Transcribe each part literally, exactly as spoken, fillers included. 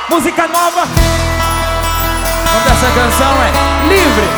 Música nova. O nome dessa canção é Livre.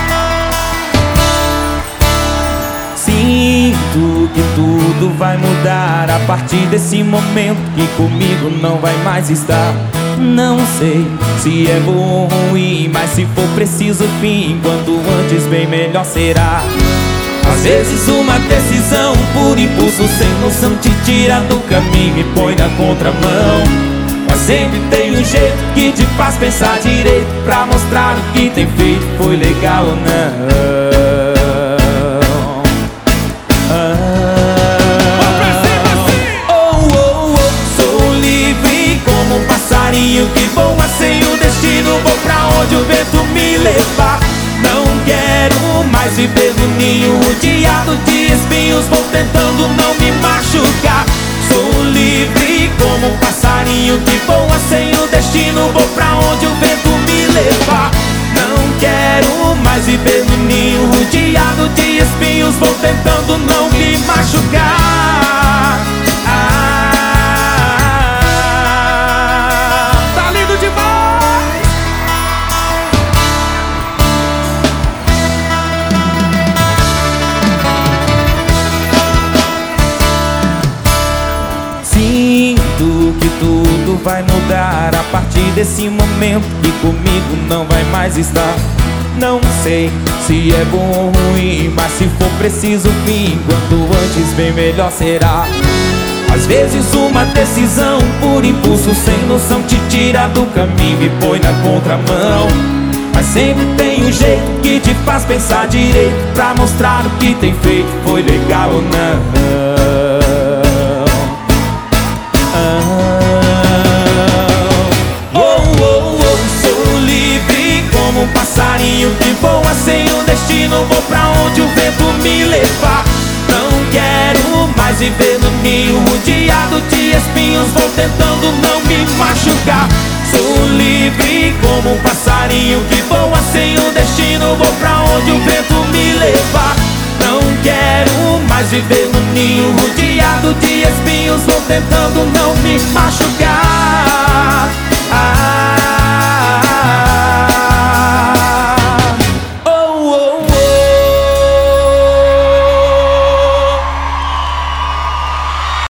Sinto que tudo vai mudar a partir desse momento que comigo não vai mais estar. Não sei se é bom ou ruim, mas se for preciso fim, quanto antes bem melhor será. Às vezes uma decisão por impulso sem noção te tira do caminho e põe na contramão. Mas sempre tem um jeito que te faz pensar direito, pra mostrar o que tem feito foi legal ou não. Que voa sem o destino, vou pra onde o vento me levar. Não quero mais viver no ninho rodeado de espinhos, vou tentando não me machucar. Sou livre como um passarinho que voa sem o destino, vou pra onde o vento me levar. Não quero mais viver no ninho rodeado de espinhos, vou tentando não me machucar. Sinto que tudo vai mudar a partir desse momento que comigo não vai mais estar. Não sei se é bom ou ruim, mas se for preciso fim, quanto antes bem melhor será. Às vezes uma decisão por impulso sem noção te tira do caminho e põe na contramão. Mas sempre tem um jeito que te faz pensar direito, pra mostrar o que tem feito foi legal ou não. Um passarinho que voa sem um destino, vou pra onde o vento me levar. Não quero mais viver no ninho rodeado de espinhos, vou tentando não me machucar. Sou livre como um passarinho que voa sem um destino, vou pra onde o vento me levar. Não quero mais viver no ninho rodeado de espinhos, vou tentando não me machucar. Ah,